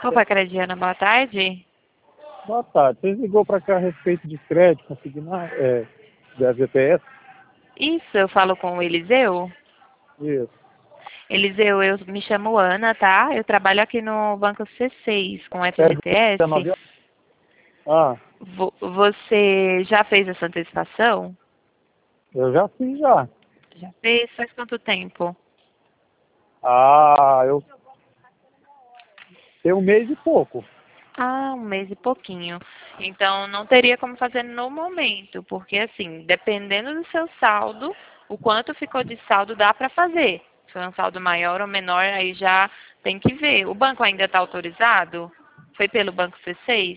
Opa, Crediana, boa tarde. Boa tarde. Você ligou para cá a respeito de crédito consignado, da GPS? Isso, eu falo com o Eliseu. Isso. Eliseu, eu me chamo Ana, tá? Eu trabalho aqui no Banco C6 com FGTS. 19 Ah, Você já fez essa antecipação? eu já fiz já. Já fez? Faz quanto tempo? Eu tenho um mês e pouco. Ah, um mês e pouquinho. Então, não teria como fazer no momento, porque assim, dependendo do seu saldo, o quanto ficou de saldo dá para fazer. Se for um saldo maior ou menor, aí já tem que ver. O banco ainda está autorizado? Foi pelo Banco C6?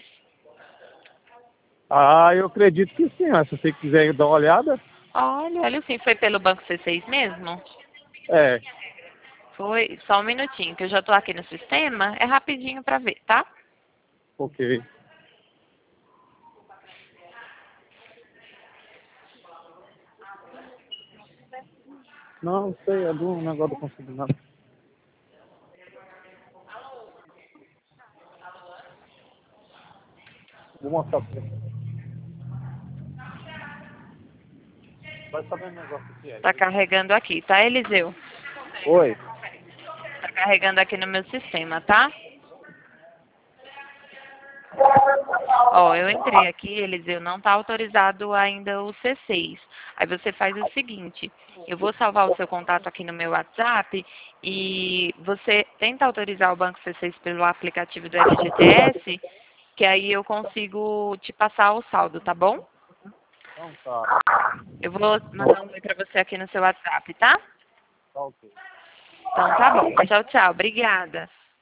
Eu acredito que sim. Se você quiser dar uma olhada, Olha sim, foi pelo Banco C6 mesmo? é. Foi, só um minutinho, que eu já estou aqui no sistema, é rapidinho para ver, tá? Ok. Não sei, é do negócio do consignado. Vou mostrar pra você. Vai saber o negócio que é. Tá carregando aqui, tá, Eliseu? Oi. Tá carregando aqui no meu sistema, tá? Ó, eu entrei aqui, Eliseu, não está autorizado ainda o C6. Aí você faz o seguinte, eu vou salvar o seu contato aqui no meu WhatsApp e você tenta autorizar o Banco C6 pelo aplicativo do FGTS, que aí eu consigo te passar o saldo, tá bom? Então tá. Eu vou mandar um oi para você aqui no seu WhatsApp, tá? Tá ok. Então tá bom. Tchau, tchau. Obrigada.